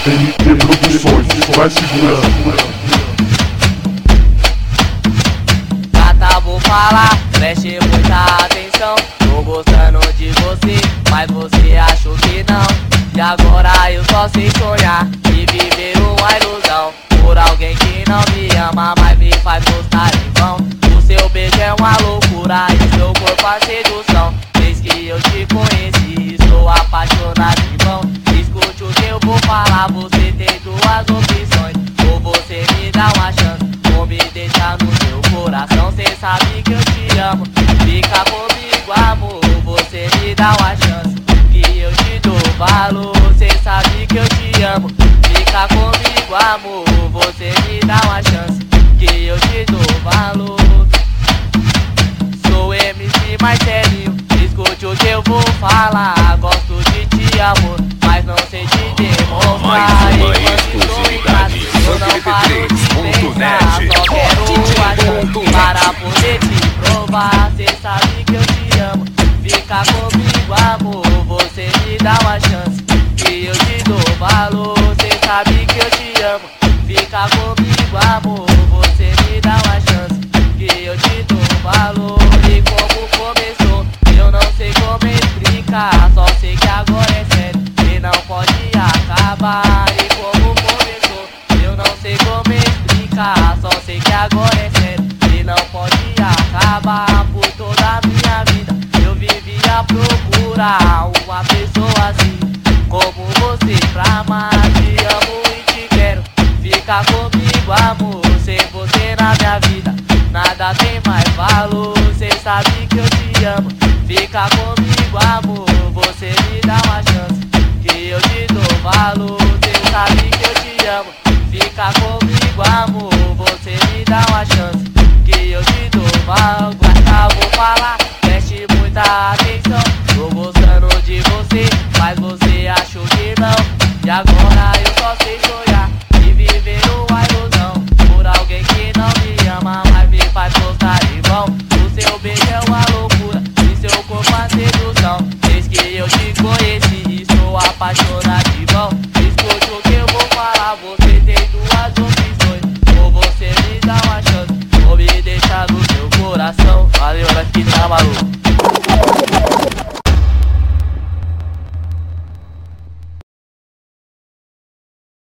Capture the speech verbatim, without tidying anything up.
M T Produções, vai segurando. Gata, vou falar, preste muita atenção. Tô gostando de você, mas você achou que não. E agora eu só sei sonhar e viver uma ilusão por alguém que não me ama, mas me faz gostar em vão. O seu beijo é uma loucura e seu corpo a sedução. Desde que eu te conheci, estou apaixonado em vão. Escute o que eu vou falar, você tem duas opções. Ou você me dá uma chance, ou me deixa no seu coração. Cê sabe que eu te amo, fica comigo, amor. Você me dá uma chance, que eu te dou valor. Cê sabe que eu te amo, fica comigo, amor. Você me dá uma chance, que eu te dou valor. Sou M C Marcelinho, escute o que eu vou falar. Gosto de ti, amor, mas não sei te demonstrar. Mais uma exclusividade eu não paro de pensar, só quero a chance para poder te provar. Cê sabe que eu te amo, fica comigo, amor. Você me dá uma chance, que eu te dou valor. Cê sabe que eu te amo, fica comigo, amor. Você me dá uma chance, que eu te dou valor. E como começou, eu não sei como explicar, só sei que agora é sério e não pode acabar. E como começou, eu não sei como explicar, só sei que agora é sério e não pode acabar. Por toda a minha vida eu vivi a procurar uma pessoa assim como você pra amar. Te amo e te quero, fica comigo, amor. Sem você na minha vida nada tem mais valor. Cê sabe que eu te amo, fica comigo, amor. Você me dá uma chance, que eu te dou valor. Cê sabe que eu te amo, fica comigo, amor. Você me dá uma chance, que eu te dou valor. Gata, vou falar, preste muita atenção. Tô gostando de você, mas você achou que não. E agora eu só sei sonhar e viver uma ilusão por alguém que não me ama, mas me faz gostar em vão. O seu beijo é uma loucura e seu corpo a sedução. Desde que eu te conheci, estou apaixonado em vão. Escute o que eu vou falar, você tem duas opções. Ou você me dá uma chance, ou me deixa no seu coração. Valeu, nós que tá maluco.